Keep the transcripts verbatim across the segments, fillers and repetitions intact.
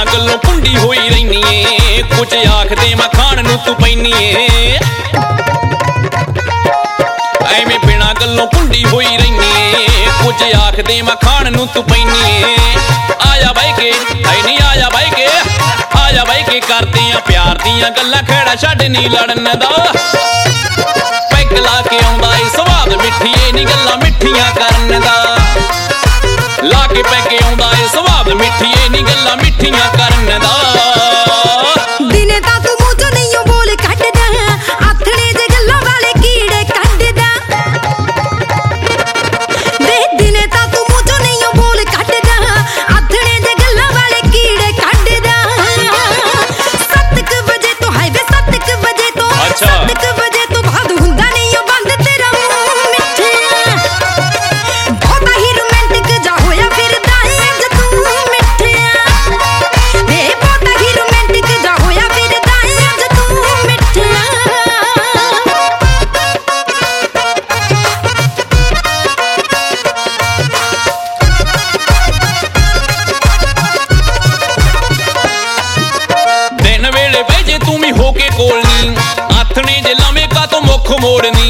बिना गल्लों कुंडी होई रही है कुछ आखदे मैं खाण नूं तू पैनी है एवें बिना गल्लों कुंडी होई रही है कुछ आखदे मैं खाण नूं तू पैनी है आया बाई के है नहीं आया बाई के आया बाई के करते हैं प्यार दियां गल्लां खेड़ा छड्ड नहीं लड़न दा पैग ला के आउंदा ए स्वाद मिठी ए नहीं गल्लां मिठियां करन दा ला के पैग आउंदा ए स्वाद मिठी ए नहीं गल्लां मिठियां करन दा दिने तां तू मूंह चों नहीं बोल कड्डदा आथणे जे गल्लां वाले कीड़े कड्डदा वे दिने तां तू मूंह चों नहीं बोल कड्डदा आथणे जे गल्लां वाले कीड़े कड्डदा सत्त क बजे तो हाय वे सत्त क बजे तो सत्त क बजे तो बाद हुंदा नहीं बंद तेरा मुंह मिठिया बहुता ही रोमांटिक जा होया फिरदा है अज तू मिठिया वे बहुता ही रोमांटिक जा होया फिरदा है अज तू मिठिया दिन वेले बह जे तू भी होके कोल नी आथने जे लवे का तो मुख मोड़नी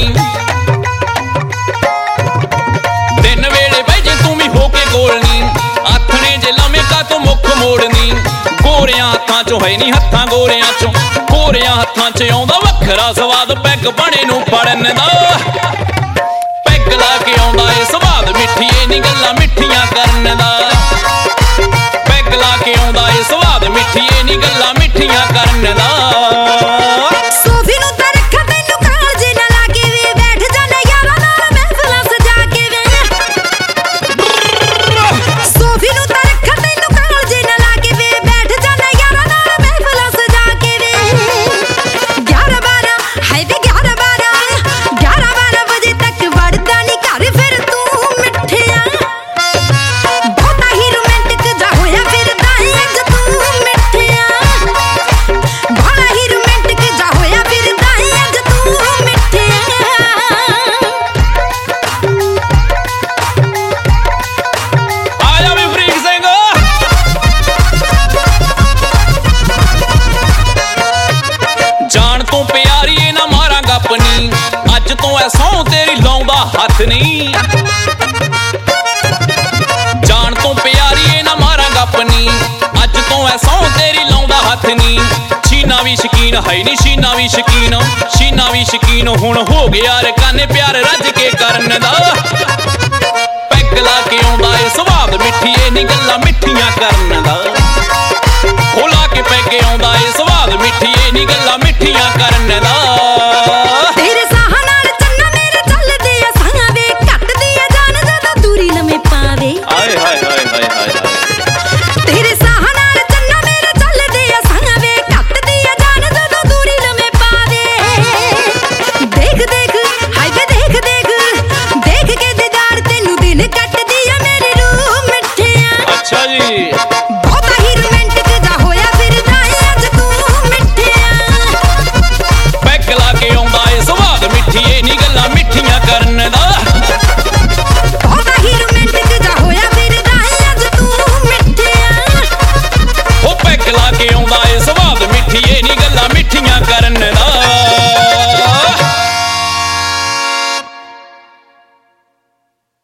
दिन वेले बह जे तू भी होके कोल नी आथने जे लवे का तो मुख मोड़नी गोरियां हत्थां चों है नी हत्थां गोरियां चों गोरियां हत्थां च आउंदा वखरा स्वाद पैग बणे नूं फड़न दा पैग ला के आउंदा ए स्वाद मिठी ए नी गल्लां मिठियां करन दा पैग ला के आउंदा ए स्वाद मिठी ए नी गल्लां मिठियां करन दा सोफी नूं तां रखा तैनूं काल जे ना लागे वे बैठ जाना यारां नाल महफिलां सजा के वे सोफी नूं तां रखा तैनूं काल जे ना लागे वे बैठ जाना यारां नाल महफिलां सजा के वे ग्यारह बारह हाय वे ग्यारह बारह ग्यारह बारह बजे तक वड़दा नहीं घर फिर तू मिठिया बहुता ही रोमांटिक जा होया फिरदा है अज तू मिठिया बड़ा ही रोमांटिक जा होया फिरदा है अज तू मिठिया आया भी फ्रीक सिंह जान तो प्यारी ए ना मारा गपनी अज तो ऐ सौं तेरी लाउंदा हथ नहीं जान तो प्यारी ए ना मारा गपनी अज तो ऐ सौं तेरी लाउंदा हथ नहीं शीना भी शकीन है नहीं शीना भी शकीन शीना भी शकीन हुण हो गया रे काने प्यार रज के करन दा पैग ला के आउंदा ए स्वाद मिठी ए नी गल्लां मिठियां करन